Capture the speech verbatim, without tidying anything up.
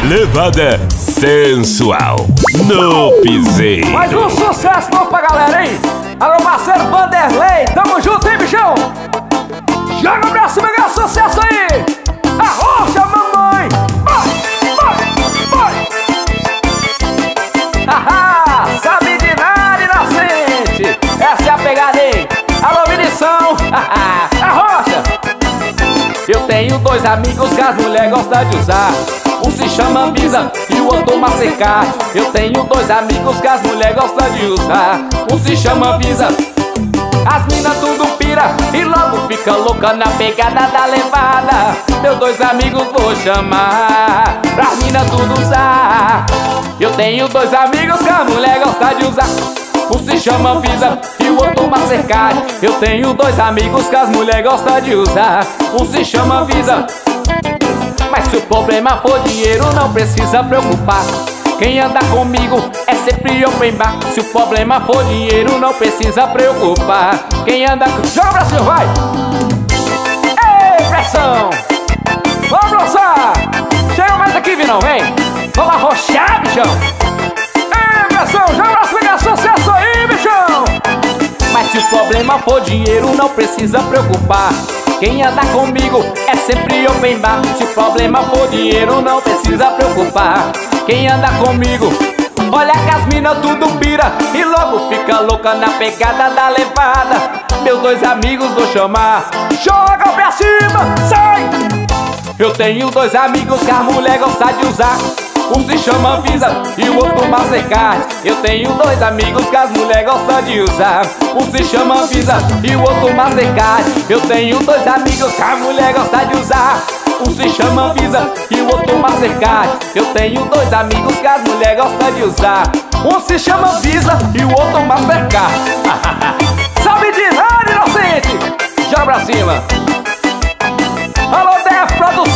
levada sensual no piseiro. Mais um sucesso novo pra galera, hein? Alô, parceiro Vanderlei, tamo junto, hein, bichão? Joga pra cima, ganha sucesso aí! Arrocha, mamãe! Vai, vai, vai! Haha, sabe de nada, inocente! Essa é a pegada aí! Alô, Vinição! Arrocha! Eu tenho dois amigos que as mulheres gostam de usar. Um se chama Visa e o outro Mastercard. Eu tenho dois amigos que as mulheres gostam de usar. Um se chama Visa. As minas tudo pira e logo fica louca na pegada da levada. Meus dois amigos vou chamar pras minas tudo usar. Eu tenho dois amigos que a mulher gosta de usar. Um se chama Visa e o outro Mastercard. Eu tenho dois amigos que as mulheres gostam de usar. Um se chama Visa. Mas se o problema for dinheiro, não precisa preocupar. Quem anda comigo é sempre open bar. Se o problema for dinheiro, não precisa preocupar. Quem anda com... Joga pra cima, vai! Ei, pressão! Vamos lançar! Chega mais aqui, Vinão, vem! Vamos arrochar, bichão! Ei, pressão! Joga pra cima, ganha sucesso aí, bichão! Mas se o problema for dinheiro, não precisa preocupar. Quem anda comigo é sempre open bar. Se o problema for dinheiro, não precisa preocupar. Quem anda comigo, olha que as minas tudo pira e logo fica louca na pegada da levada. Meus dois amigos vou chamar. Joga pra cima, sai! Eu tenho dois amigos que a mulher gosta de usar. Um se chama Visa e o outro Mastercard. Eu tenho dois amigos que as mulheres gostam de usar. Um se chama Visa e o outro Mastercard. Eu tenho dois amigos que a mulher gosta de usar. Um se chama Visa e o outro Mastercard. Eu tenho dois amigos que as mulheres gostam de usar. Um se chama Visa e o outro Mastercard. Sabe de nada, inocente! Joga pra cima! Alô, Def Produção!